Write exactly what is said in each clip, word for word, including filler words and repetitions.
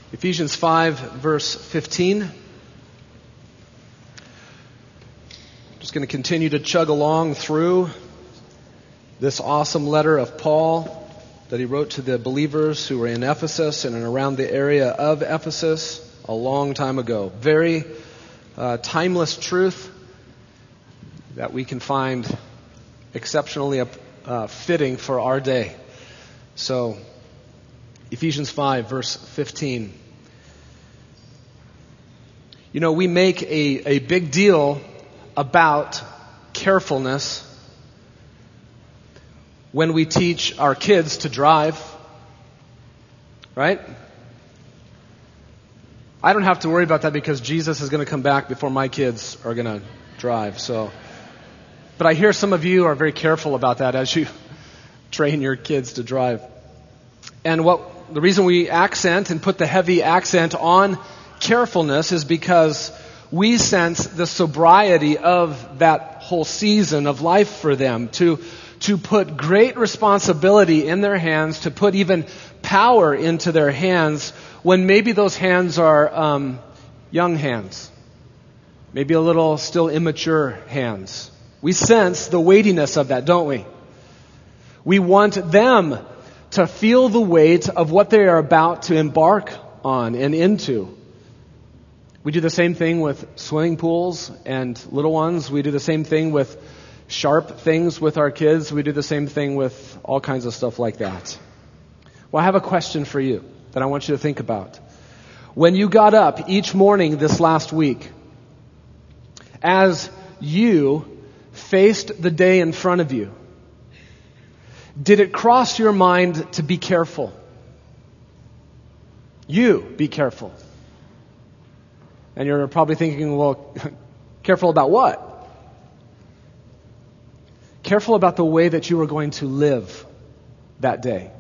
Ephesians five, verse fifteen. Just going to continue to chug along through this awesome letter of Paul that he wrote to the believers who were in Ephesus and around the area of Ephesus a long time ago. Very uh, timeless truth that we can find exceptionally uh, fitting for our day. So, Ephesians five, verse fifteen. You know, we make a, a big deal about carefulness when we teach our kids to drive, right? I don't have to worry about that because Jesus is going to come back before my kids are going to drive. So, but I hear some of you are very careful about that as you train your kids to drive. And what the reason we accent and put the heavy accent on carefulness is because we sense the sobriety of that whole season of life for them, to to put great responsibility in their hands, to put even power into their hands when maybe those hands are um, young hands, maybe a little still immature hands. We sense the weightiness of that, don't we? We want them to feel the weight of what they are about to embark on and into. We do the same thing with swimming pools and little ones. We do the same thing with sharp things with our kids. We do the same thing with all kinds of stuff like that. Well, I have a question for you that I want you to think about. When you got up each morning this last week, as you faced the day in front of you, did it cross your mind to be careful? You be careful. And you're probably thinking, well, careful about what? Careful about the way that you are going to live that day.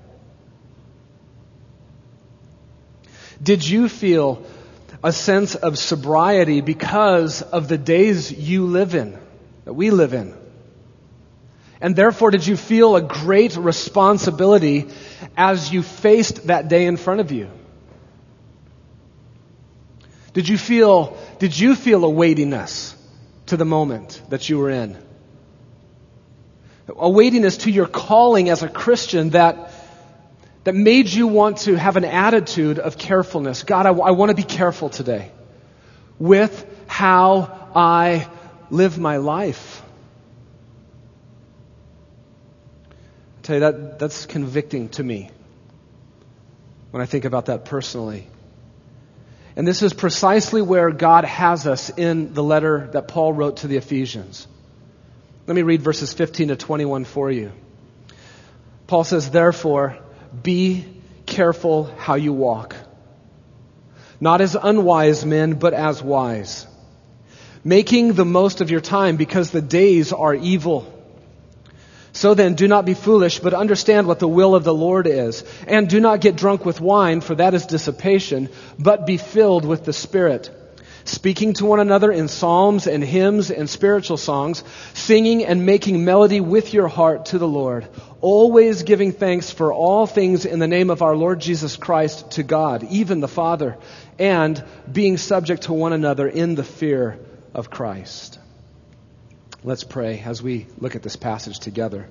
Did you feel a sense of sobriety because of the days you live in, that we live in? And therefore, did you feel a great responsibility as you faced that day in front of you? Did you feel, did you feel a weightiness to the moment that you were in? A weightiness to your calling as a Christian that, that made you want to have an attitude of carefulness. God, I, I want to be careful today with how I live my life. I tell you, that that's convicting to me when I think about that personally. And this is precisely where God has us in the letter that Paul wrote to the Ephesians. Let me read verses fifteen to twenty-one for you. Paul says, "Therefore, be careful how you walk, not as unwise men, but as wise, making the most of your time because the days are evil. So then, do not be foolish, but understand what the will of the Lord is. And do not get drunk with wine, for that is dissipation, but be filled with the Spirit, speaking to one another in psalms and hymns and spiritual songs, singing and making melody with your heart to the Lord, always giving thanks for all things in the name of our Lord Jesus Christ to God, even the Father, and being subject to one another in the fear of Christ." Let's pray as we look at this passage together.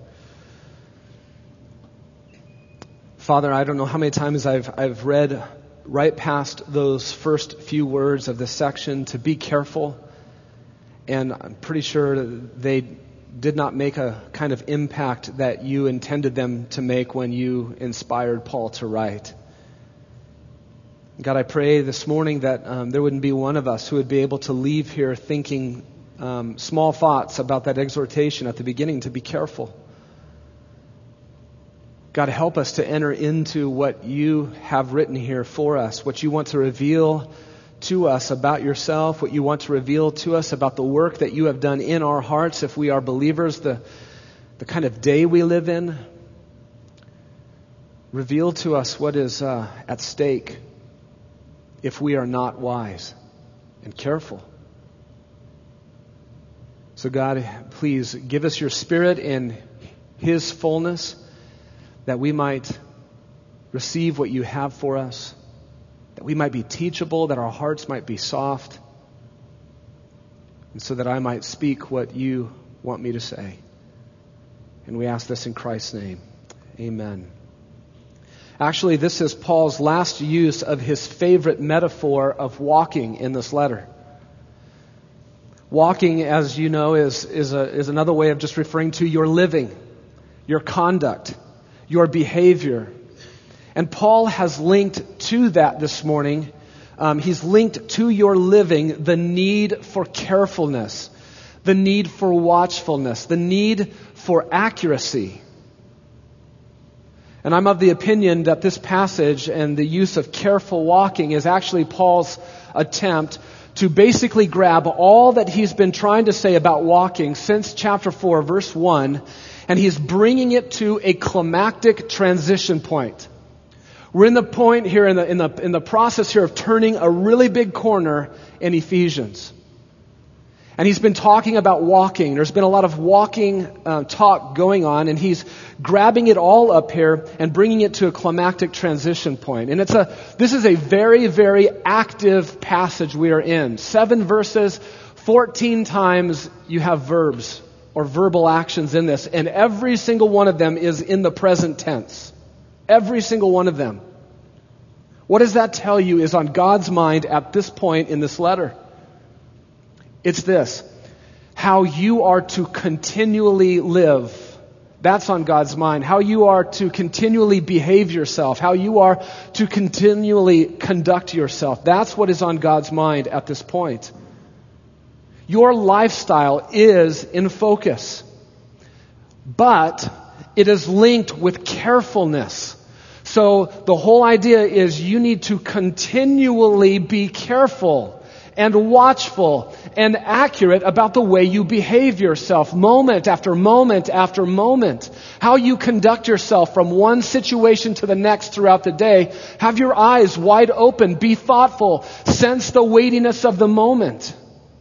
Father, I don't know how many times I've I've read right past those first few words of this section, to be careful, and I'm pretty sure they did not make a kind of impact that you intended them to make when you inspired Paul to write. God, I pray this morning that um, there wouldn't be one of us who would be able to leave here thinking Um, small thoughts about that exhortation at the beginning to be careful. God, help us to enter into what you have written here for us, what you want to reveal to us about yourself, what you want to reveal to us about the work that you have done in our hearts if we are believers, the, the kind of day we live in. Reveal to us what is uh, at stake if we are not wise and careful. So God, please give us your Spirit in His fullness that we might receive what you have for us. that we might be teachable, that our hearts might be soft, and so that I might speak what you want me to say. And we ask this in Christ's name. Amen. Actually, this is Paul's last use of his favorite metaphor of walking in this letter. Walking, as you know, is, is, a, is another way of just referring to your living, your conduct, your behavior. And Paul has linked to that this morning. Um, he's linked to your living the need for carefulness, the need for watchfulness, the need for accuracy. And I'm of the opinion that this passage and the use of careful walking is actually Paul's attempt to basically grab all that he's been trying to say about walking since chapter four, verse one, and he's bringing it to a climactic transition point. We're in the point here, in the, in the, in the process here of turning a really big corner in Ephesians. And he's been talking about walking. There's been a lot of walking uh, talk going on, and he's grabbing it all up here and bringing it to a climactic transition point. And it's a this is a very, very active passage we are in. Seven verses, fourteen times you have verbs or verbal actions in this, and every single one of them is in the present tense. Every single one of them. What does that tell you is on God's mind at this point in this letter? It's this: how you are to continually live. That's on God's mind. How you are to continually behave yourself. How you are to continually conduct yourself. That's what is on God's mind at this point. Your lifestyle is in focus, but it is linked with carefulness. So the whole idea is you need to continually be careful and watchful and accurate about the way you behave yourself, moment after moment after moment. How you conduct yourself from one situation to the next throughout the day. Have your eyes wide open, be thoughtful, sense the weightiness of the moment.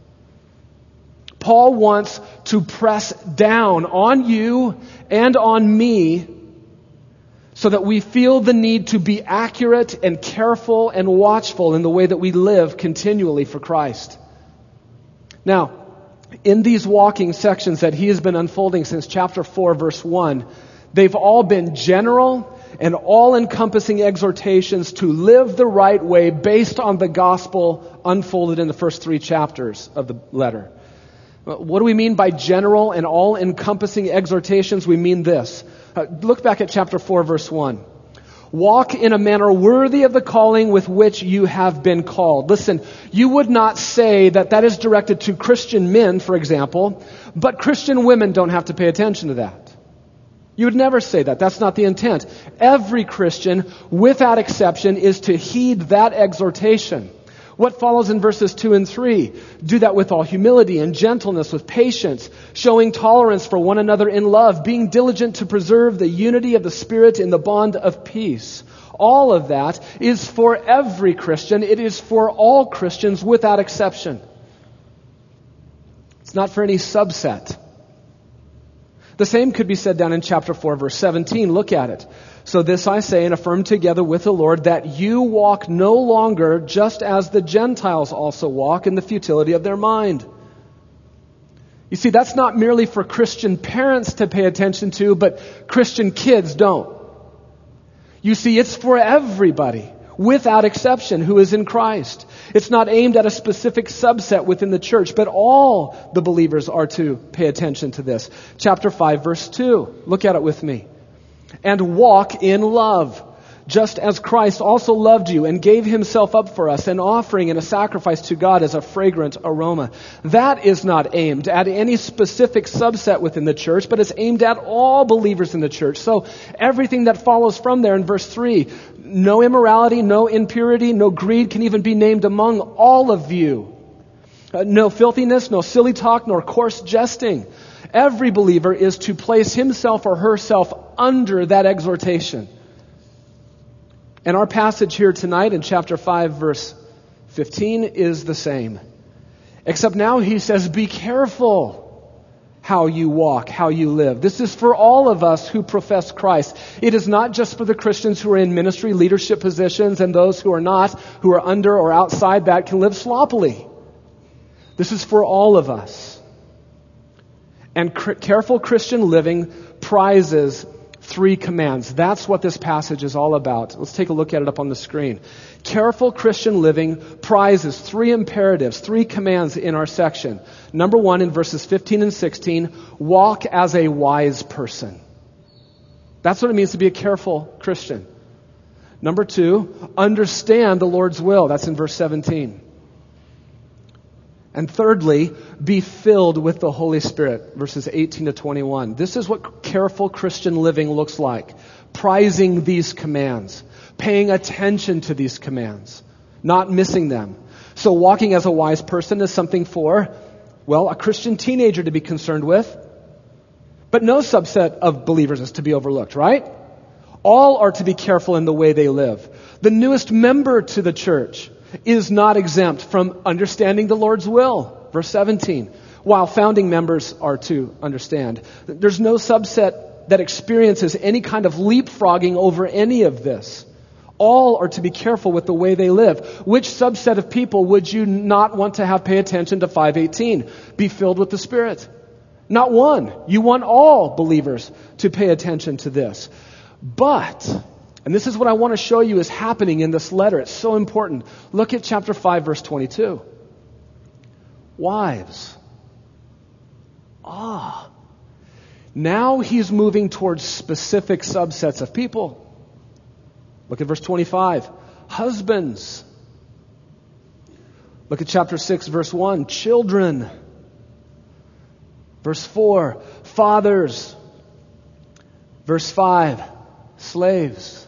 Paul wants to press down on you and on me so that we feel the need to be accurate and careful and watchful in the way that we live continually for Christ. Now, in these walking sections that he has been unfolding since chapter four, verse one, they've all been general and all-encompassing exhortations to live the right way based on the gospel unfolded in the first three chapters of the letter. What do we mean by general and all-encompassing exhortations? We mean this. Uh, look back at chapter four, verse one. Walk in a manner worthy of the calling with which you have been called. Listen, you would not say that that is directed to Christian men, for example, but Christian women don't have to pay attention to that. You would never say that. That's not the intent. Every Christian, without exception, is to heed that exhortation. What follows in verses two and three? Do that with all humility and gentleness, with patience, showing tolerance for one another in love, being diligent to preserve the unity of the Spirit in the bond of peace. All of that is for every Christian. It is for all Christians without exception. It's not for any subset. The same could be said down in chapter four, verse seventeen. Look at it. So this I say and affirm together with the Lord, that you walk no longer just as the Gentiles also walk in the futility of their mind. You see, that's not merely for Christian parents to pay attention to, but Christian kids don't. You see, it's for everybody, without exception, who is in Christ. It's not aimed at a specific subset within the church, but all the believers are to pay attention to this. Chapter five, verse two. Look at it with me. And walk in love, just as Christ also loved you and gave himself up for us, an offering and a sacrifice to God as a fragrant aroma. That is not aimed at any specific subset within the church, but it's aimed at all believers in the church. So everything that follows from there in verse three, no immorality, no impurity, no greed can even be named among all of you. Uh, no filthiness, no silly talk, nor coarse jesting. Every believer is to place himself or herself under that exhortation. And our passage here tonight in chapter five, verse fifteen is the same. Except now he says, be careful how you walk, how you live. This is for all of us who profess Christ. It is not just for the Christians who are in ministry, leadership positions, and those who are not, who are under or outside that can live sloppily. This is for all of us. And cr- careful Christian living prizes three commands. That's what this passage is all about. Let's take a look at it up on the screen. Careful Christian living prizes three imperatives, three commands in our section. Number one, in verses fifteen and sixteen, walk as a wise person. That's what it means to be a careful Christian. Number two, understand the Lord's will. That's in verse seventeen. And thirdly, be filled with the Holy Spirit, verses eighteen to twenty-one. This is what careful Christian living looks like. Prizing these commands. Paying attention to these commands. Not missing them. So walking as a wise person is something for, well, a Christian teenager to be concerned with. But no subset of believers is to be overlooked, right? All are to be careful in the way they live. The newest member to the church is not exempt from understanding the Lord's will. Verse seventeen. While founding members are to understand. There's no subset that experiences any kind of leapfrogging over any of this. All are to be careful with the way they live. Which subset of people would you not want to have pay attention to five eighteen? Be filled with the Spirit. Not one. You want all believers to pay attention to this. But, and this is what I want to show you is happening in this letter. It's so important. Look at chapter five, verse twenty-two. Wives. Ah. Now he's moving towards specific subsets of people. Look at verse twenty-five. Husbands. Look at chapter six, verse one. Children. Verse four. Fathers. Verse five. Slaves.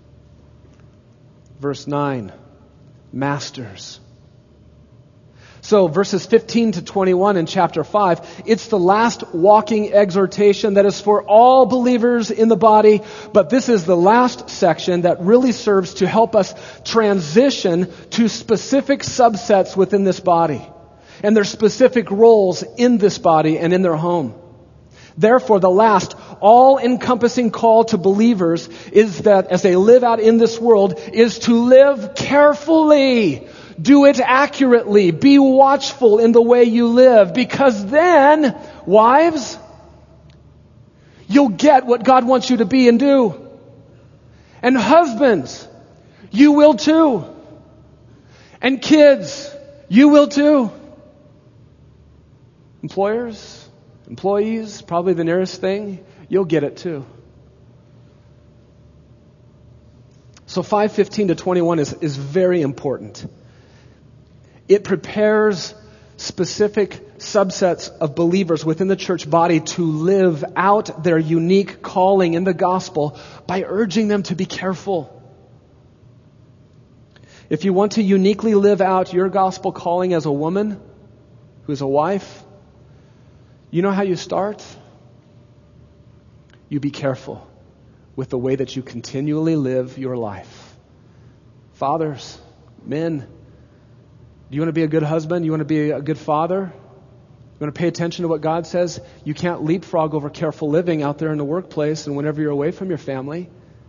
Verse nine. Masters. So verses fifteen to twenty-one in chapter five, it's the last walking exhortation that is for all believers in the body, but this is the last section that really serves to help us transition to specific subsets within this body and their specific roles in this body and in their home. Therefore, the last all-encompassing call to believers is that as they live out in this world is to live carefully. Do it accurately. Be watchful in the way you live. Because then, wives, you'll get what God wants you to be and do. And husbands, you will too. And kids, you will too. Employers, employees, probably the nearest thing, you'll get it too. So five fifteen to twenty-one is, is very important. It prepares specific subsets of believers within the church body to live out their unique calling in the gospel by urging them to be careful. If you want to uniquely live out your gospel calling as a woman who's a wife, you know how you start? You be careful with the way that you continually live your life. Fathers, men, do you want to be a good husband? You want to be a good father? You want to pay attention to what God says? You can't leapfrog over careful living out there in the workplace and whenever you're away from your family.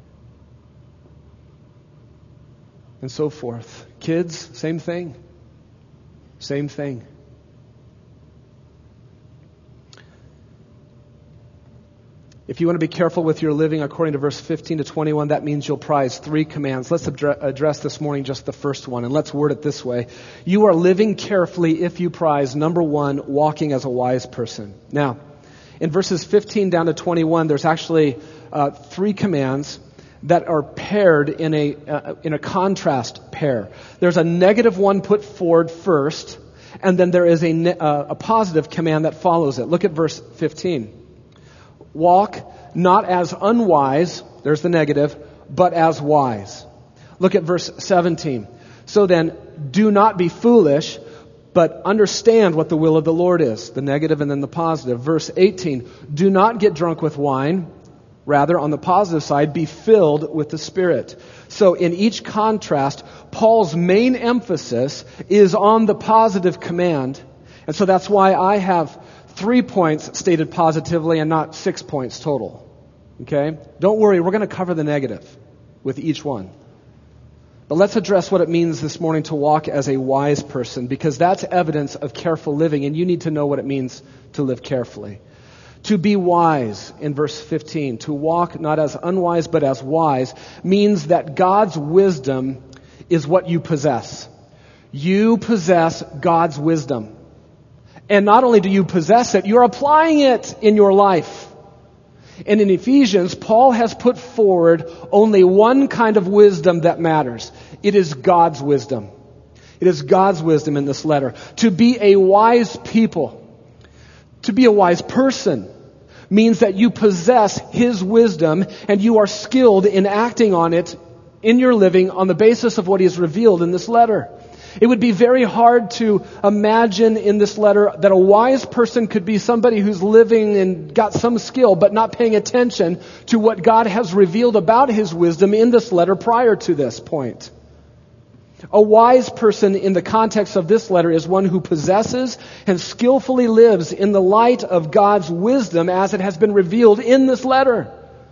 And so forth. Kids, same thing. Same thing. If you want to be careful with your living according to verse fifteen to twenty-one, that means you'll prize three commands. Let's address this morning just the first one, and let's word it this way. You are living carefully if you prize, number one, walking as a wise person. Now, in verses fifteen down to twenty-one, there's actually uh, three commands that are paired in a uh, in a contrast pair. There's a negative one put forward first, and then there is a, ne- uh, a positive command that follows it. Look at verse fifteen. Walk not as unwise, there's the negative, but as wise. Look at verse seventeen. So then, do not be foolish, but understand what the will of the Lord is. The negative and then the positive. Verse eighteen. Do not get drunk with wine. Rather, on the positive side, be filled with the Spirit. So in each contrast, Paul's main emphasis is on the positive command. And so that's why I have three points stated positively and not six points total. Okay? Don't worry, we're going to cover the negative with each one. But let's address what it means this morning to walk as a wise person, because that's evidence of careful living, and you need to know what it means to live carefully. To be wise, in verse fifteen, to walk not as unwise but as wise, means that God's wisdom is what you possess. You possess God's wisdom. And not only do you possess it, you're applying it in your life. And in Ephesians, Paul has put forward only one kind of wisdom that matters. It is God's wisdom. It is God's wisdom in this letter. To be a wise people, to be a wise person, means that you possess His wisdom and you are skilled in acting on it in your living on the basis of what He has revealed in this letter. It would be very hard to imagine in this letter that a wise person could be somebody who's living and got some skill but not paying attention to what God has revealed about His wisdom in this letter prior to this point. A wise person in the context of this letter is one who possesses and skillfully lives in the light of God's wisdom as it has been revealed in this letter.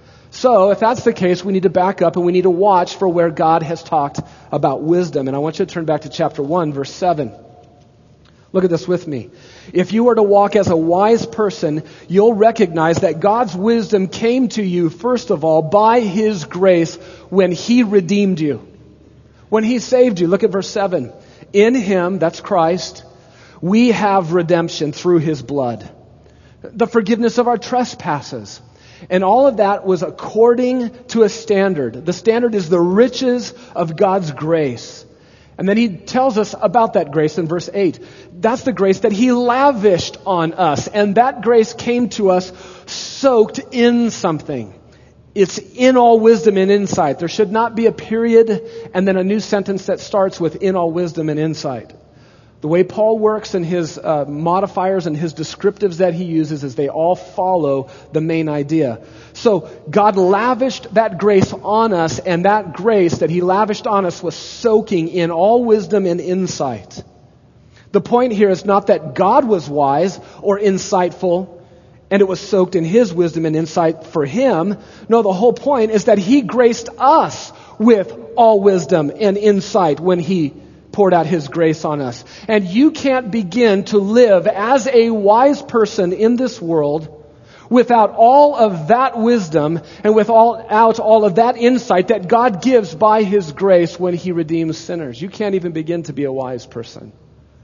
So, if that's the case, we need to back up and we need to watch for where God has talked about wisdom. And I want you to turn back to chapter one, verse seven. Look at this with me. If you are to walk as a wise person, you'll recognize that God's wisdom came to you, first of all, by His grace when He redeemed you. When He saved you. Look at verse seven. In Him, that's Christ, we have redemption through His blood. The forgiveness of our trespasses. And all of that was according to a standard. The standard is the riches of God's grace. And then He tells us about that grace in verse eight. That's the grace that He lavished on us. And that grace came to us soaked in something. It's in all wisdom and insight. There should not be a period and then a new sentence that starts with in all wisdom and insight. The way Paul works and his uh, modifiers and his descriptives that he uses is they all follow the main idea. So God lavished that grace on us, and that grace that He lavished on us was soaking in all wisdom and insight. The point here is not that God was wise or insightful and it was soaked in His wisdom and insight for Him. No, the whole point is that He graced us with all wisdom and insight when He poured out His grace on us. And you can't begin to live as a wise person in this world without all of that wisdom and without all of that insight that God gives by His grace when He redeems sinners. You can't even begin to be a wise person.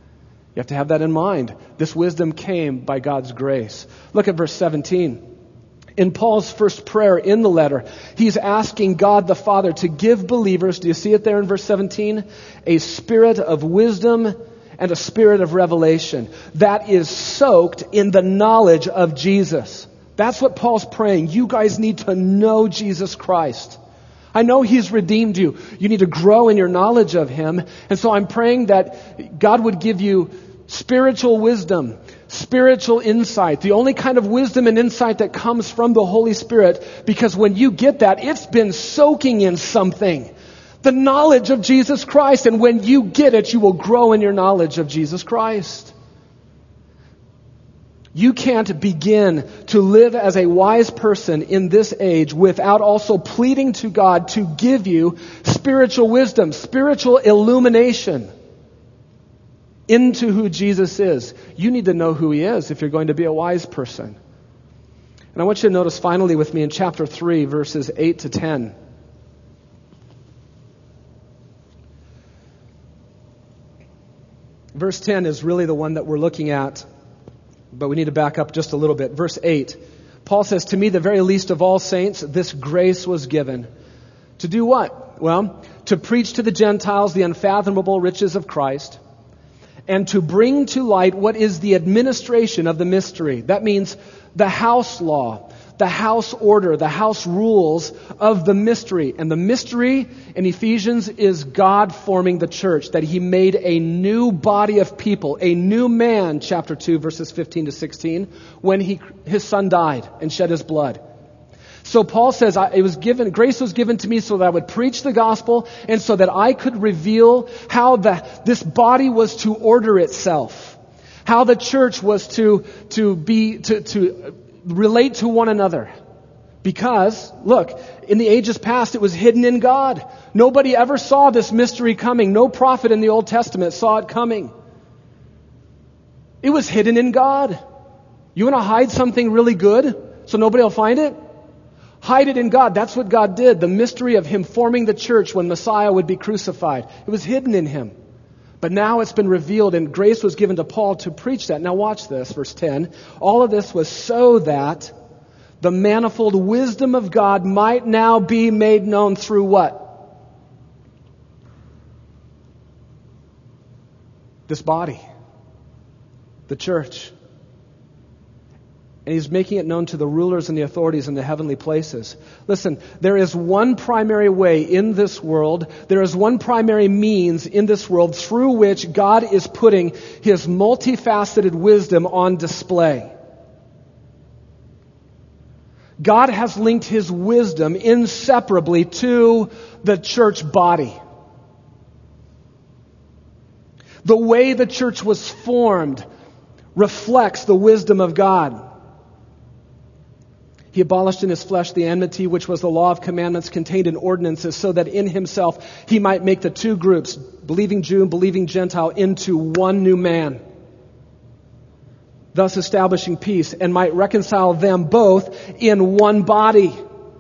You have to have that in mind. This wisdom came by God's grace. Look at verse seventeen. In Paul's first prayer in the letter, he's asking God the Father to give believers, do you see it there in verse seventeen? A spirit of wisdom and a spirit of revelation that is soaked in the knowledge of Jesus. That's what Paul's praying. You guys need to know Jesus Christ. I know He's redeemed you. You need to grow in your knowledge of Him. And so I'm praying that God would give you spiritual wisdom, spiritual insight, the only kind of wisdom and insight that comes from the Holy Spirit, because when you get that, it's been soaking in something. The knowledge of Jesus Christ. And when you get it, you will grow in your knowledge of Jesus Christ. You can't begin to live as a wise person in this age without also pleading to God to give you spiritual wisdom, spiritual illumination into who Jesus is. You need to know who He is if you're going to be a wise person. And I want you to notice finally with me in chapter three, verses eight to ten. Verse ten is really the one that we're looking at, but we need to back up just a little bit. Verse eight, Paul says, to me, the very least of all saints, this grace was given. To do what? Well, to preach to the Gentiles the unfathomable riches of Christ, and to bring to light what is the administration of the mystery. That means the house law, the house order, the house rules of the mystery. And the mystery in Ephesians is God forming the church, that He made a new body of people, a new man, chapter two, verses fifteen to sixteen, when he, His Son died and shed His blood. So Paul says, I, it was given, grace was given to me so that I would preach the gospel and so that I could reveal how the, this body was to order itself. How the church was to, to be, to, to relate to one another. Because, look, in the ages past, it was hidden in God. Nobody ever saw this mystery coming. No prophet in the Old Testament saw it coming. It was hidden in God. You want to hide something really good so nobody will find it? Hide it in God. That's what God did. The mystery of Him forming the church when Messiah would be crucified. It was hidden in Him. But now it's been revealed, and grace was given to Paul to preach that. Now watch this, verse ten. All of this was so that the manifold wisdom of God might now be made known through what? This body. The church. And He's making it known to the rulers and the authorities in the heavenly places. Listen, there is one primary way in this world, there is one primary means in this world through which God is putting His multifaceted wisdom on display. God has linked His wisdom inseparably to the church body. The way the church was formed reflects the wisdom of God. He abolished in His flesh the enmity, which was the law of commandments contained in ordinances, so that in Himself He might make the two groups, believing Jew and believing Gentile, into one new man, thus establishing peace, and might reconcile them both in one body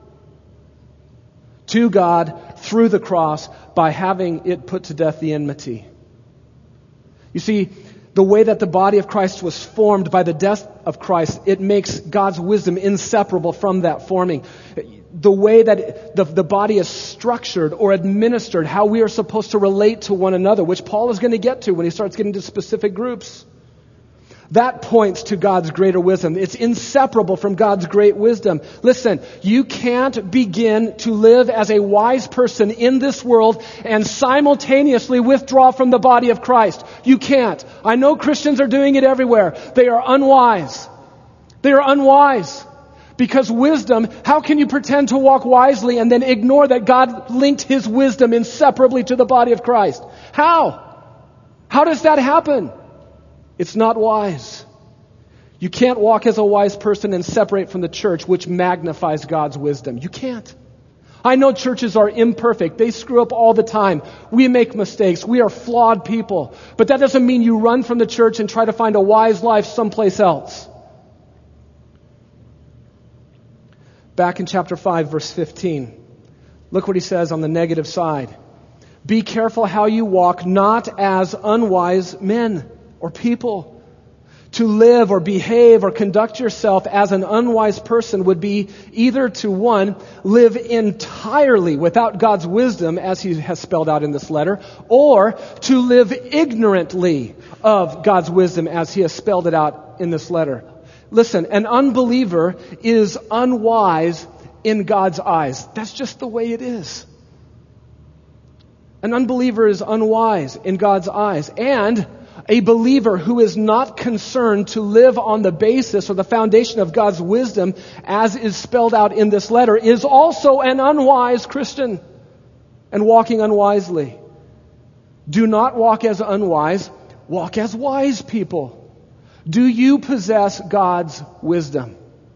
to God through the cross by having it put to death the enmity. You see, the way that the body of Christ was formed by the death of Christ, it makes God's wisdom inseparable from that forming. The way that the, the body is structured or administered, how we are supposed to relate to one another, which Paul is going to get to when he starts getting to specific groups. That points to God's greater wisdom. It's inseparable from God's great wisdom. Listen, you can't begin to live as a wise person in this world and simultaneously withdraw from the body of Christ. You can't. I know Christians are doing it everywhere. They are unwise. They are unwise. Because wisdom, how can you pretend to walk wisely and then ignore that God linked His wisdom inseparably to the body of Christ? How? How does that happen? It's not wise. You can't walk as a wise person and separate from the church, which magnifies God's wisdom. You can't. I know churches are imperfect. They screw up all the time. We make mistakes. We are flawed people. But that doesn't mean you run from the church and try to find a wise life someplace else. Back in chapter five, verse fifteen. Look what he says on the negative side. Be careful how you walk, not as unwise men or people. To live or behave or conduct yourself as an unwise person would be either to, one, live entirely without God's wisdom, as he has spelled out in this letter, or to live ignorantly of God's wisdom, as he has spelled it out in this letter. Listen, an unbeliever is unwise in God's eyes. That's just the way it is. An unbeliever is unwise in God's eyes. And a believer who is not concerned to live on the basis or the foundation of God's wisdom, as is spelled out in this letter, is also an unwise Christian and walking unwisely. Do not walk as unwise, walk as wise people. Do you possess God's wisdom?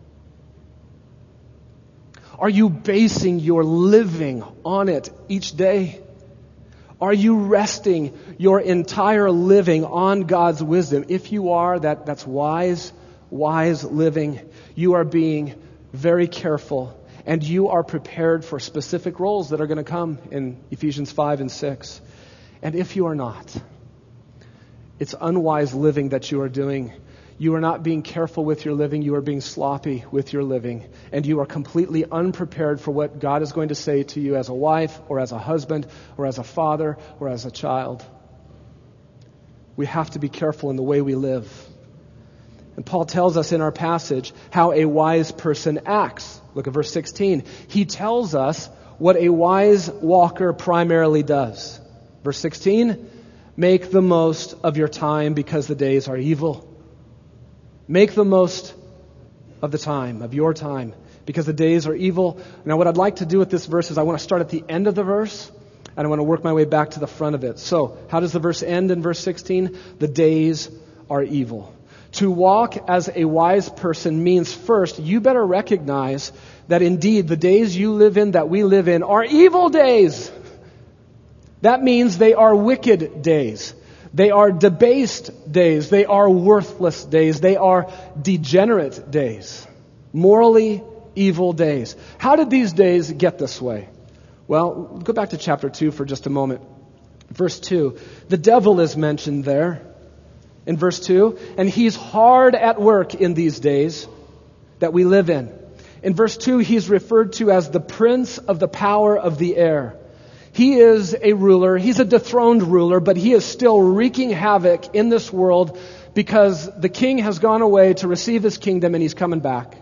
Are you basing your living on it each day? Are you resting your entire living on God's wisdom? If you are, that, that's wise, wise living. You are being very careful, and you are prepared for specific roles that are going to come in Ephesians five and six. And if you are not, it's unwise living that you are doing. You are not being careful with your living. You are being sloppy with your living. And you are completely unprepared for what God is going to say to you as a wife or as a husband or as a father or as a child. We have to be careful in the way we live. And Paul tells us in our passage how a wise person acts. Look at verse sixteen. He tells us what a wise walker primarily does. Verse sixteen, make the most of your time because the days are evil. Make the most of the time, of your time, because the days are evil. Now, what I'd like to do with this verse is I want to start at the end of the verse, and I want to work my way back to the front of it. So, how does the verse end in verse sixteen? The days are evil. To walk as a wise person means, first, you better recognize that indeed the days you live in, that we live in, are evil days. That means they are wicked days. They are debased days. They are worthless days. They are degenerate days. Morally evil days. How did these days get this way? Well, go back to chapter two for just a moment. Verse two. The devil is mentioned there in verse two. And he's hard at work in these days that we live in. In verse two, he's referred to as the prince of the power of the air. He is a ruler. He's a dethroned ruler, but he is still wreaking havoc in this world because the king has gone away to receive his kingdom and he's coming back.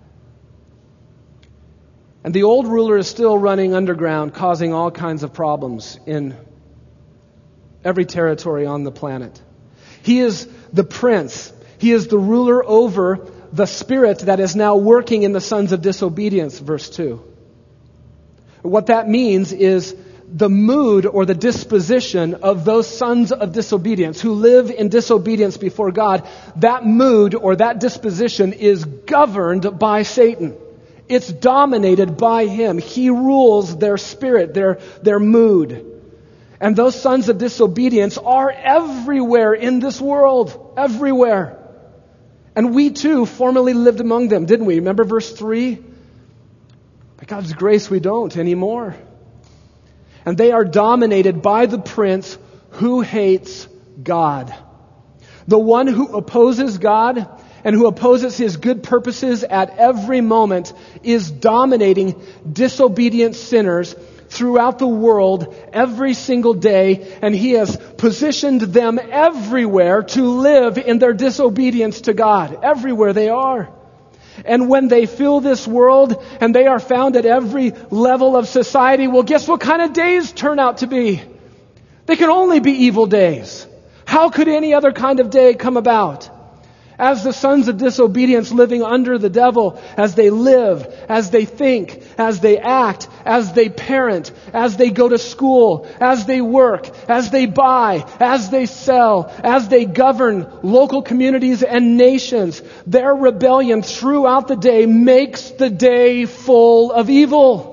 And the old ruler is still running underground, causing all kinds of problems in every territory on the planet. He is the prince. He is the ruler over the spirit that is now working in the sons of disobedience, verse two. What that means is the mood or the disposition of those sons of disobedience who live in disobedience before God. That mood or that disposition is governed by Satan. It's dominated by him. He rules their spirit, their, their mood. And those sons of disobedience are everywhere in this world. Everywhere. And we too formerly lived among them, didn't we? Remember verse three? By God's grace, we don't anymore. And they are dominated by the prince who hates God. The one who opposes God and who opposes his good purposes at every moment is dominating disobedient sinners throughout the world every single day, and he has positioned them everywhere to live in their disobedience to God, everywhere they are. And when they fill this world and they are found at every level of society, well, guess what kind of days turn out to be? They can only be evil days. How could any other kind of day come about? As the sons of disobedience living under the devil, as they live, as they think, as they act, as they parent, as they go to school, as they work, as they buy, as they sell, as they govern local communities and nations, their rebellion throughout the day makes the day full of evil.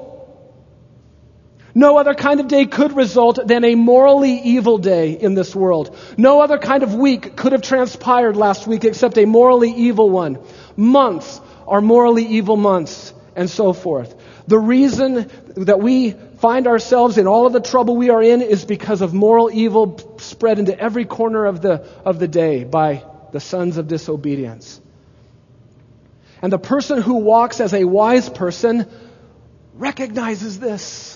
No other kind of day could result than a morally evil day in this world. No other kind of week could have transpired last week except a morally evil one. Months are morally evil months, and so forth. The reason that we find ourselves in all of the trouble we are in is because of moral evil spread into every corner of the, of the day by the sons of disobedience. And the person who walks as a wise person recognizes this.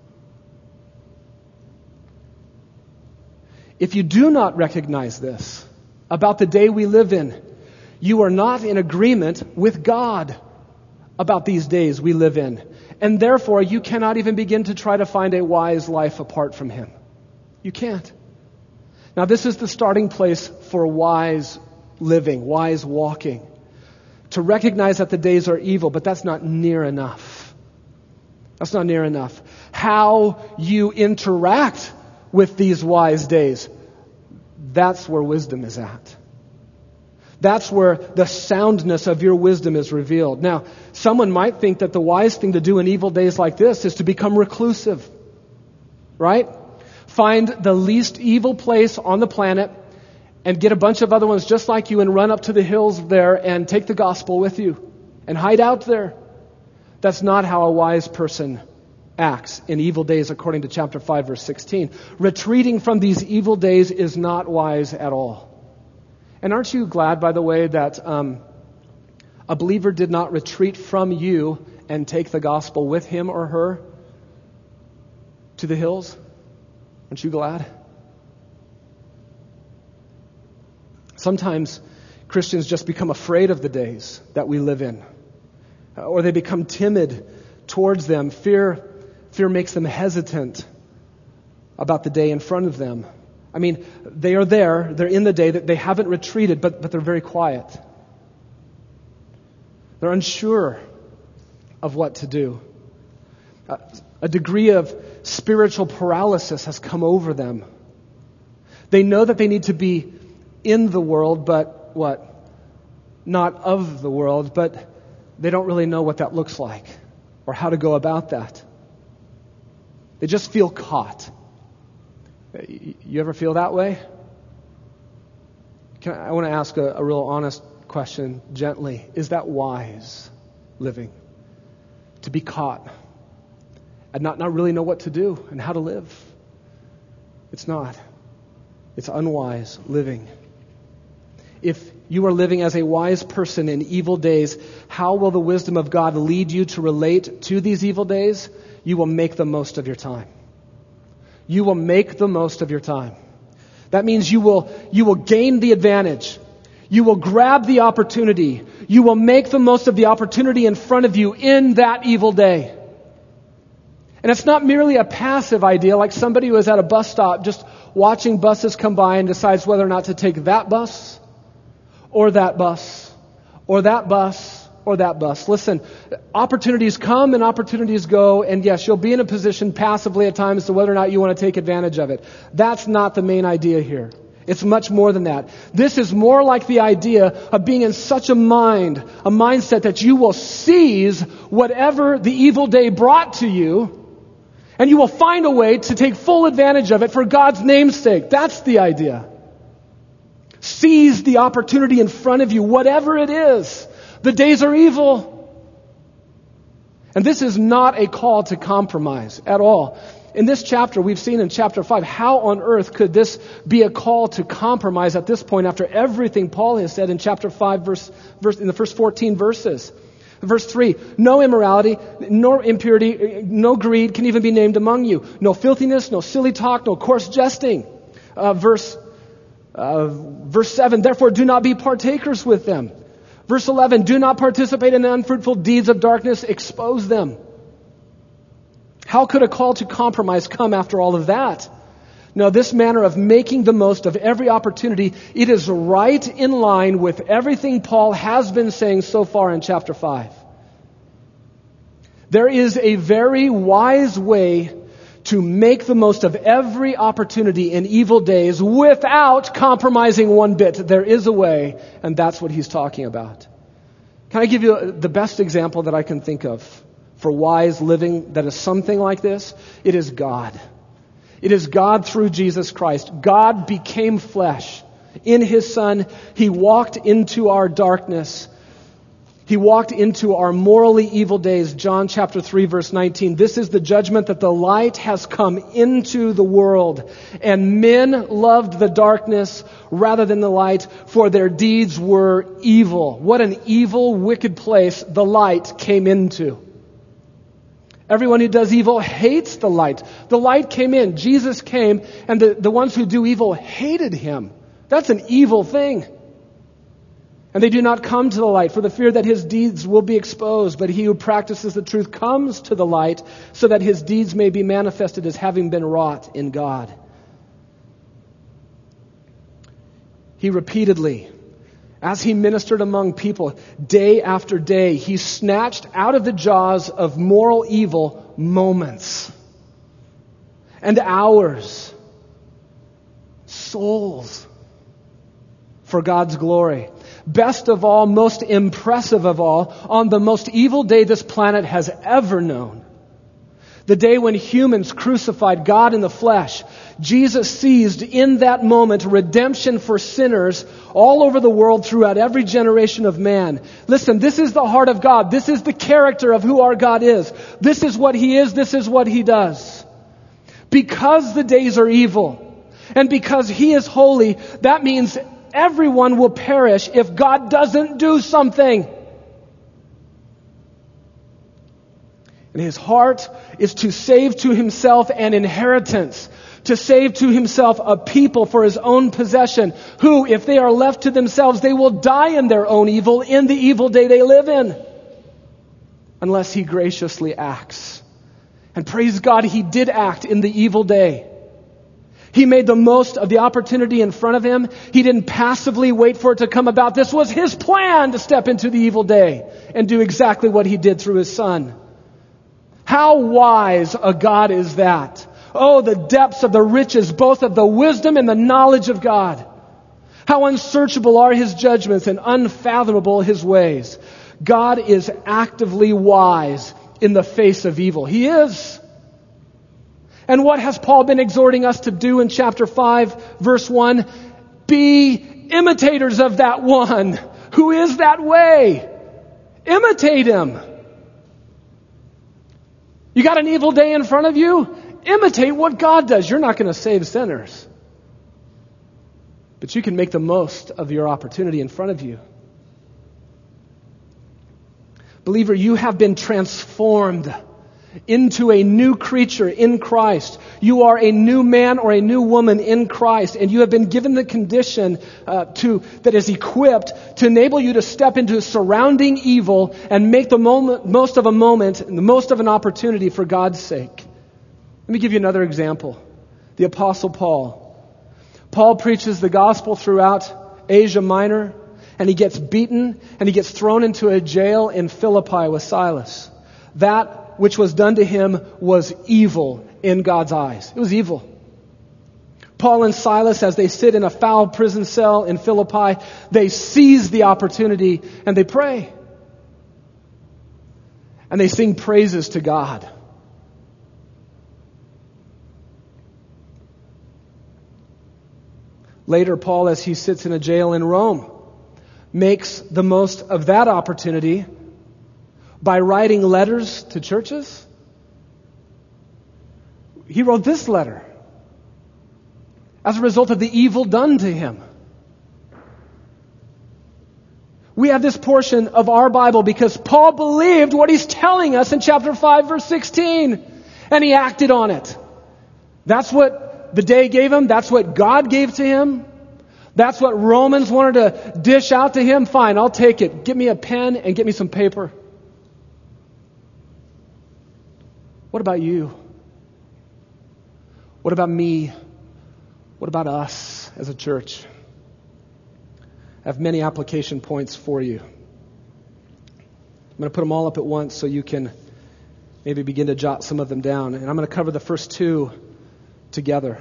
If you do not recognize this about the day we live in, you are not in agreement with God about these days we live in. And therefore, you cannot even begin to try to find a wise life apart from Him. You can't. Now, this is the starting place for wise living, wise walking. To recognize that the days are evil, but that's not near enough. That's not near enough. How you interact with these wise days, that's where wisdom is at. That's where the soundness of your wisdom is revealed. Now, someone might think that the wise thing to do in evil days like this is to become reclusive. Right? Find the least evil place on the planet and get a bunch of other ones just like you and run up to the hills there and take the gospel with you and hide out there. That's not how a wise person acts in evil days according to chapter five, verse sixteen. Retreating from these evil days is not wise at all. And aren't you glad, by the way, that um, a believer did not retreat from you and take the gospel with him or her to the hills? Aren't you glad? Sometimes Christians just become afraid of the days that we live in, or they become timid towards them. Fear Fear makes them hesitant about the day in front of them. I mean, they are there, they're in the day, that they haven't retreated, but, but they're very quiet. They're unsure of what to do. Uh, a degree of spiritual paralysis has come over them. They know that they need to be in the world, but what? Not of the world, but they don't really know what that looks like or how to go about that. They just feel caught. You ever feel that way? Can I, I want to ask a, a real honest question gently. Is that wise living? To be caught and not, not really know what to do and how to live? It's not. It's unwise living. If you are living as a wise person in evil days, how will the wisdom of God lead you to relate to these evil days? You will make the most of your time. You will make the most of your time. That means you will, you will gain the advantage. You will grab the opportunity. You will make the most of the opportunity in front of you in that evil day. And it's not merely a passive idea like somebody who is at a bus stop just watching buses come by and decides whether or not to take that bus or that bus or that bus or that bus. Listen, opportunities come and opportunities go, and yes, you'll be in a position passively at times to whether or not you want to take advantage of it. That's not the main idea here. It's much more than that. This is more like the idea of being in such a mind, a mindset that you will seize whatever the evil day brought to you, and you will find a way to take full advantage of it for God's name's sake. That's the idea. Seize the opportunity in front of you, whatever it is. The days are evil. And this is not a call to compromise at all. In this chapter, we've seen in chapter five, how on earth could this be a call to compromise at this point after everything Paul has said in chapter five, verse, verse in the first fourteen verses? Verse three, no immorality, no impurity, no greed can even be named among you. No filthiness, no silly talk, no coarse jesting. Uh, verse, uh, verse seven, therefore do not be partakers with them. Verse eleven, do not participate in the unfruitful deeds of darkness, expose them. How could a call to compromise come after all of that? No, this manner of making the most of every opportunity, it is right in line with everything Paul has been saying so far in chapter five. There is a very wise way to make the most of every opportunity in evil days without compromising one bit. There is a way, and that's what he's talking about. Can I give you the best example that I can think of for wise living that is something like this? It is God. It is God through Jesus Christ. God became flesh. In His Son, He walked into our darkness. He walked into our morally evil days. John chapter three, verse nineteen. This is the judgment that the light has come into the world, and men loved the darkness rather than the light, for their deeds were evil. What an evil, wicked place the light came into. Everyone who does evil hates the light. The light came in. Jesus came, and the, the ones who do evil hated Him. That's an evil thing. And they do not come to the light for the fear that his deeds will be exposed. But he who practices the truth comes to the light so that his deeds may be manifested as having been wrought in God. He repeatedly, as he ministered among people, day after day, he snatched out of the jaws of moral evil moments and hours, souls for God's glory. Best of all, most impressive of all, on the most evil day this planet has ever known, the day when humans crucified God in the flesh, Jesus seized in that moment redemption for sinners all over the world throughout every generation of man. Listen, this is the heart of God. This is the character of who our God is. This is what He is. This is what He does. Because the days are evil and because He is holy, that means everyone will perish if God doesn't do something. And His heart is to save to Himself an inheritance, to save to Himself a people for His own possession, who, if they are left to themselves, they will die in their own evil in the evil day they live in, unless He graciously acts. And praise God, He did act in the evil day. He made the most of the opportunity in front of Him. He didn't passively wait for it to come about. This was His plan to step into the evil day and do exactly what He did through His Son. How wise a God is that? Oh, the depths of the riches, both of the wisdom and the knowledge of God. How unsearchable are his judgments and unfathomable his ways. God is actively wise in the face of evil. He is. And what has Paul been exhorting us to do in chapter five, verse one? Be imitators of that one who is that way. Imitate him. You got an evil day in front of you? Imitate what God does. You're not going to save sinners. But you can make the most of your opportunity in front of you. Believer, you have been transformed into a new creature in Christ. You are a new man or a new woman in Christ, and you have been given the condition uh, to that is equipped to enable you to step into surrounding evil and make the moment, most of a moment and the most of an opportunity for God's sake. Let me give you another example. The Apostle Paul. Paul preaches the gospel throughout Asia Minor, and he gets beaten, and he gets thrown into a jail in Philippi with Silas. That which was done to him was evil in God's eyes. It was evil. Paul and Silas, as they sit in a foul prison cell in Philippi, they seize the opportunity and they pray. And they sing praises to God. Later, Paul, as he sits in a jail in Rome, makes the most of that opportunity by writing letters to churches. He wrote this letter as a result of the evil done to him. We have this portion of our Bible because Paul believed what he's telling us in chapter five, verse sixteen, and he acted on it. That's what the day gave him. That's what God gave to him. That's what Romans wanted to dish out to him. Fine, I'll take it. Get me a pen and get me some paper. What about you? What about me? What about us as a church? I have many application points for you. I'm going to put them all up at once so you can maybe begin to jot some of them down. And I'm going to cover the first two together.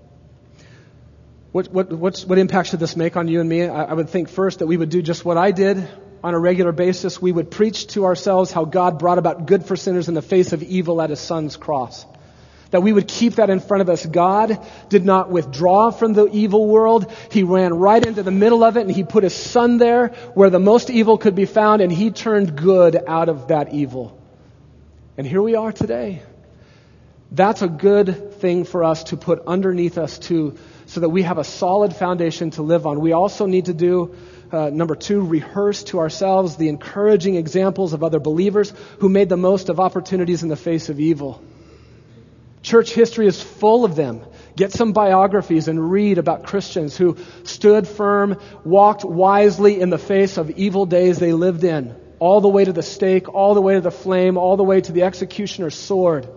What what what's, what impact should this make on you and me? I, I would think first that we would do just what I did on a regular basis. We would preach to ourselves how God brought about good for sinners in the face of evil at His Son's cross. That we would keep that in front of us. God did not withdraw from the evil world. He ran right into the middle of it, and He put His Son there where the most evil could be found, and He turned good out of that evil. And here we are today. That's a good thing for us to put underneath us too, so that we have a solid foundation to live on. We also need to do, uh, number two, rehearse to ourselves the encouraging examples of other believers who made the most of opportunities in the face of evil. Church history is full of them. Get some biographies and read about Christians who stood firm, walked wisely in the face of evil days they lived in, all the way to the stake, all the way to the flame, all the way to the executioner's sword.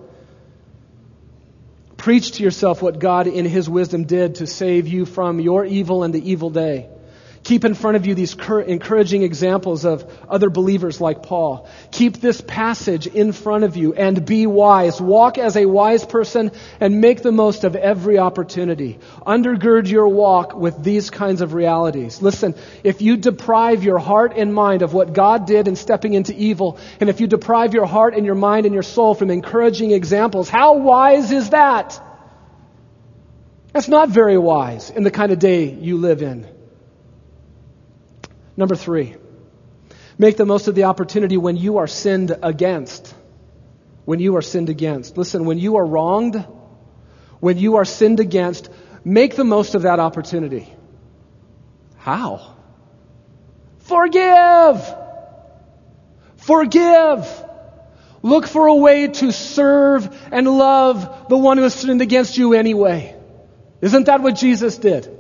Preach to yourself what God in His wisdom did to save you from your evil and the evil day. Keep in front of you these encouraging examples of other believers like Paul. Keep this passage in front of you and be wise. Walk as a wise person and make the most of every opportunity. Undergird your walk with these kinds of realities. Listen, if you deprive your heart and mind of what God did in stepping into evil, and if you deprive your heart and your mind and your soul from encouraging examples, how wise is that? That's not very wise in the kind of day you live in. Number three, make the most of the opportunity when you are sinned against. When you are sinned against. Listen, when you are wronged, when you are sinned against, make the most of that opportunity. How? Forgive! Forgive! Look for a way to serve and love the one who has sinned against you anyway. Isn't that what Jesus did?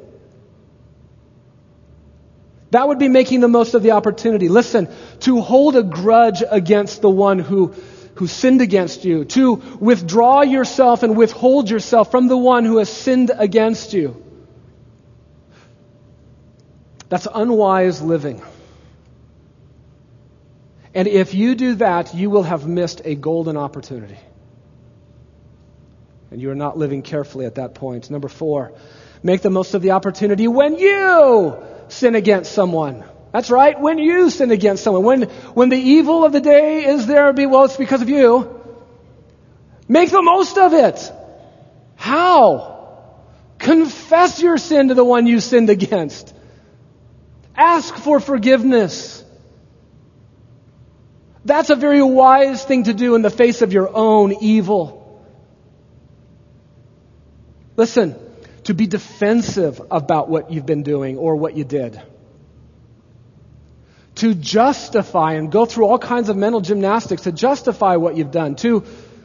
That would be making the most of the opportunity. Listen, to hold a grudge against the one who, who sinned against you, to withdraw yourself and withhold yourself from the one who has sinned against you. That's unwise living. And if you do that, you will have missed a golden opportunity. And you are not living carefully at that point. Number four, Make the most of the opportunity when you sin against someone. That's right, when you sin against someone. When, when the evil of the day is there, be well, it's because of you. Make the most of it. How? Confess your sin to the one you sinned against. Ask for forgiveness. That's a very wise thing to do in the face of your own evil. Listen, to be defensive about what you've been doing or what you did. To justify and go through all kinds of mental gymnastics to justify what you've done. To,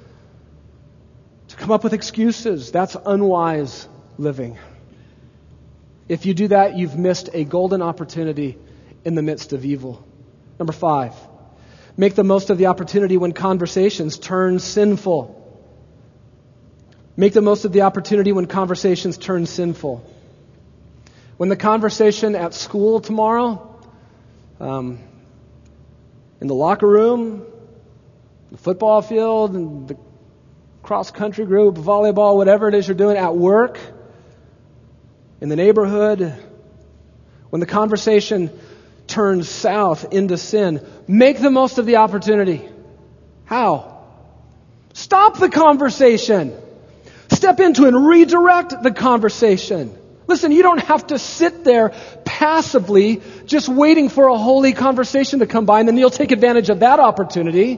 to come up with excuses. That's unwise living. If you do that, you've missed a golden opportunity in the midst of evil. Number five, make the most of the opportunity when conversations turn sinful. Make the most of the opportunity when conversations turn sinful. When the conversation at school tomorrow, um, in the locker room, the football field, and the cross-country group, volleyball, whatever it is you're doing at work, in the neighborhood, when the conversation turns south into sin, make the most of the opportunity. How? Stop the conversation. Step into and redirect the conversation. Listen, you don't have to sit there passively just waiting for a holy conversation to come by and then you'll take advantage of that opportunity.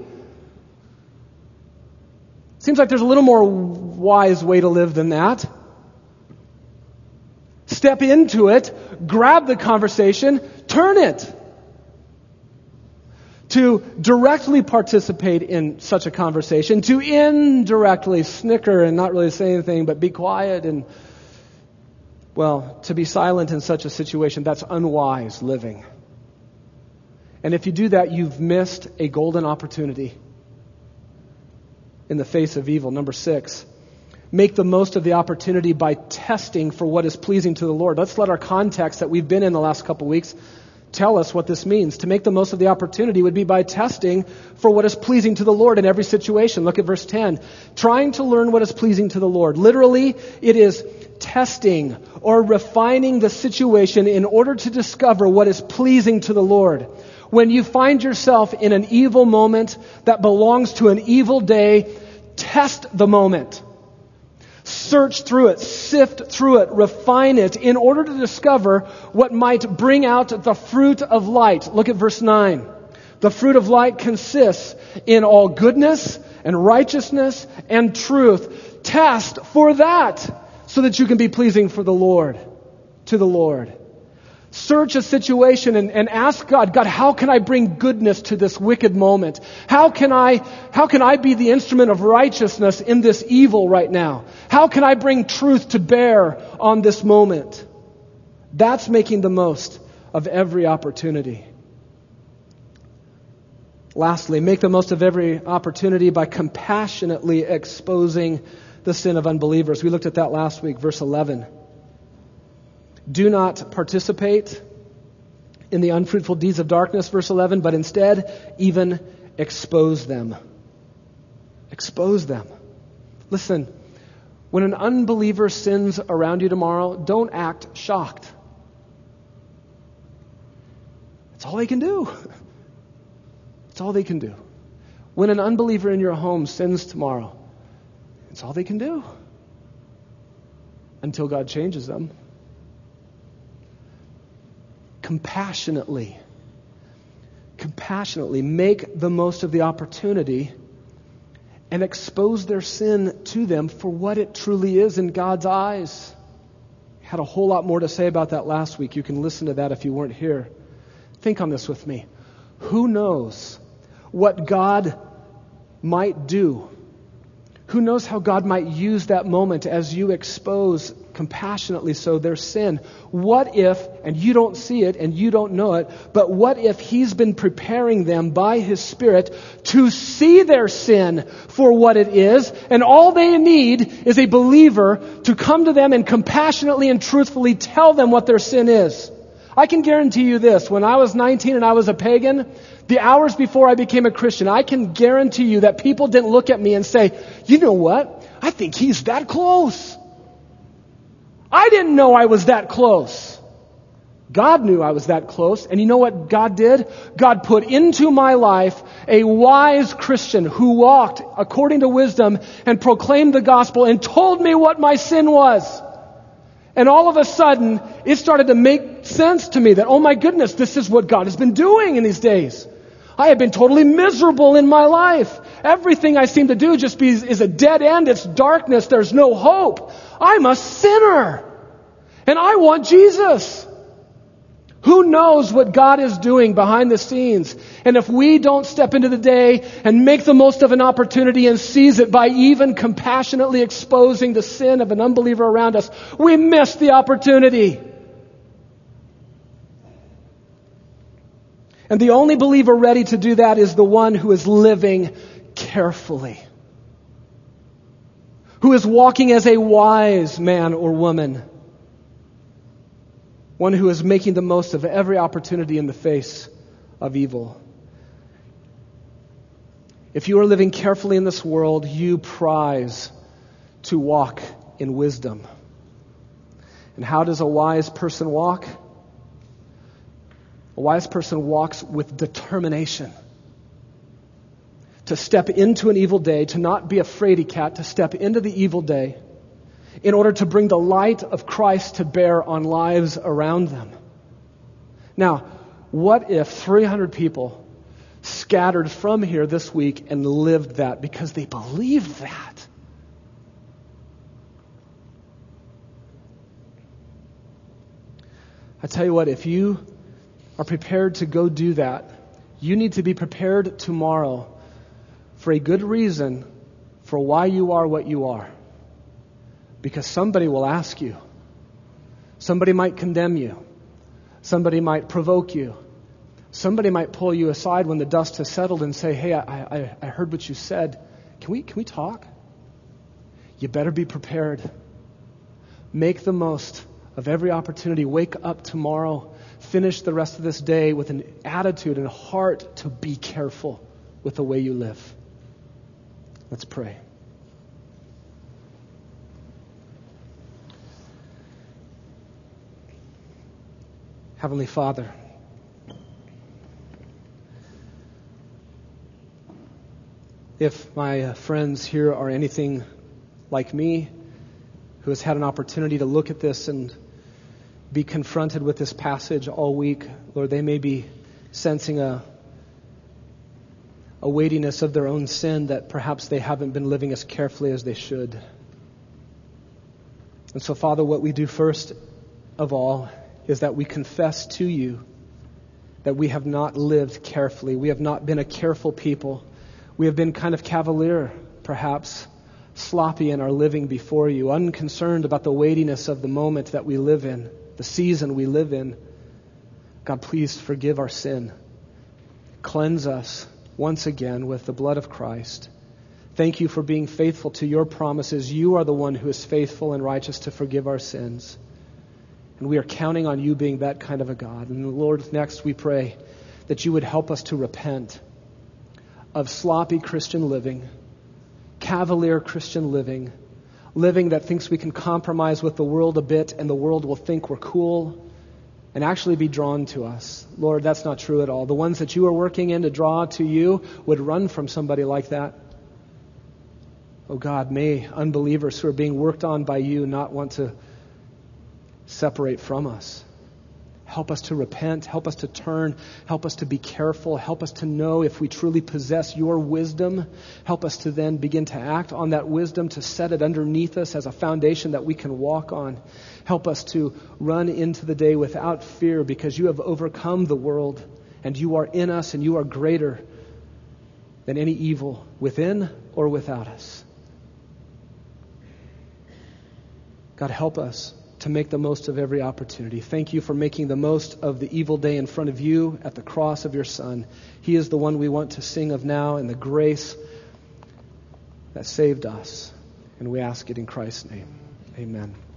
Seems like there's a little more wise way to live than that. Step into it, grab the conversation, turn it. To directly participate in such a conversation, to indirectly snicker and not really say anything, but be quiet and, well, to be silent in such a situation, that's unwise living. And if you do that, you've missed a golden opportunity in the face of evil. Number six, make the most of the opportunity by testing for what is pleasing to the Lord. Let's let our context that we've been in the last couple weeks tell us what this means. To make the most of the opportunity would be by testing for what is pleasing to the Lord in every situation. Look at verse ten. Trying to learn what is pleasing to the Lord. Literally, it is testing or refining the situation in order to discover what is pleasing to the Lord. When you find yourself in an evil moment that belongs to an evil day, test the moment. Search through it, sift through it, refine it in order to discover what might bring out the fruit of light. Look at verse nine. The fruit of light consists in all goodness and righteousness and truth. Test for that so that you can be pleasing for the Lord, to the Lord. Search a situation and, and ask God, God, how can I bring goodness to this wicked moment? How can I, how can I be the instrument of righteousness in this evil right now? How can I bring truth to bear on this moment? That's making the most of every opportunity. Lastly, make the most of every opportunity by compassionately exposing the sin of unbelievers. We looked at that last week, verse eleven. Do not participate in the unfruitful deeds of darkness, verse eleven, but instead even expose them. Expose them. Listen, when an unbeliever sins around you tomorrow, don't act shocked. That's all they can do. That's all they can do. When an unbeliever in your home sins tomorrow, it's all they can do until God changes them. Compassionately, compassionately make the most of the opportunity and expose their sin to them for what it truly is in God's eyes. Had a whole lot more to say about that last week. You can listen to that if you weren't here. Think on this with me. Who knows what God might do? Who knows how God might use that moment as you expose compassionately so their sin? What if, and you don't see it and you don't know it, but what if He's been preparing them by His Spirit to see their sin for what it is, and all they need is a believer to come to them and compassionately and truthfully tell them what their sin is? I can guarantee you this, when I was nineteen and I was a pagan, the hours before I became a Christian, I can guarantee you that people didn't look at me and say, you know what? I think he's that close. I didn't know I was that close. God knew I was that close. And you know what God did? God put into my life a wise Christian who walked according to wisdom and proclaimed the gospel and told me what my sin was. And all of a sudden, it started to make sense to me that, oh my goodness, this is what God has been doing in these days. I have been totally miserable in my life. Everything I seem to do just be, is a dead end. It's darkness. There's no hope. I'm a sinner. And I want Jesus. Who knows what God is doing behind the scenes? And if we don't step into the day and make the most of an opportunity and seize it by even compassionately exposing the sin of an unbeliever around us, we miss the opportunity. And the only believer ready to do that is the one who is living carefully, who is walking as a wise man or woman, one who is making the most of every opportunity in the face of evil. If you are living carefully in this world, you prize to walk in wisdom. And how does a wise person walk? A wise person walks with determination to step into an evil day, to not be a fraidy cat, to step into the evil day in order to bring the light of Christ to bear on lives around them. Now, what if three hundred people scattered from here this week and lived that because they believed that? I tell you what, if you are prepared to go do that, you need to be prepared tomorrow for a good reason for why you are what you are. Because somebody will ask you. Somebody might condemn you. Somebody might provoke you. Somebody might pull you aside when the dust has settled and say, hey, I, I, I heard what you said. Can we, can we talk? You better be prepared. Make the most of every opportunity. Wake up tomorrow. Finish the rest of this day with an attitude and a heart to be careful with the way you live. Let's pray. Heavenly Father, if my friends here are anything like me, who has had an opportunity to look at this and be confronted with this passage all week, Lord, they may be sensing a, a weightiness of their own sin that perhaps they haven't been living as carefully as they should. And so, Father, what we do first of all is that we confess to you that we have not lived carefully. We have not been a careful people. We have been kind of cavalier, perhaps, sloppy in our living before you, unconcerned about the weightiness of the moment that we live in, the season we live in. God, please forgive our sin. Cleanse us once again with the blood of Christ. Thank you for being faithful to your promises. You are the one who is faithful and righteous to forgive our sins. And we are counting on you being that kind of a God. And Lord, next we pray that you would help us to repent of sloppy Christian living, cavalier Christian living, living that thinks we can compromise with the world a bit and the world will think we're cool and actually be drawn to us. Lord, that's not true at all. The ones that you are working in to draw to you would run from somebody like that. Oh God, may unbelievers who are being worked on by you not want to separate from us. Help us to repent. Help us to turn. Help us to be careful. Help us to know if we truly possess your wisdom. Help us to then begin to act on that wisdom, to set it underneath us as a foundation that we can walk on. Help us to run into the day without fear because you have overcome the world and you are in us and you are greater than any evil within or without us. God, help us to make the most of every opportunity. Thank you for making the most of the evil day in front of you at the cross of your Son. He is the one we want to sing of now and the grace that saved us. And we ask it in Christ's name. Amen.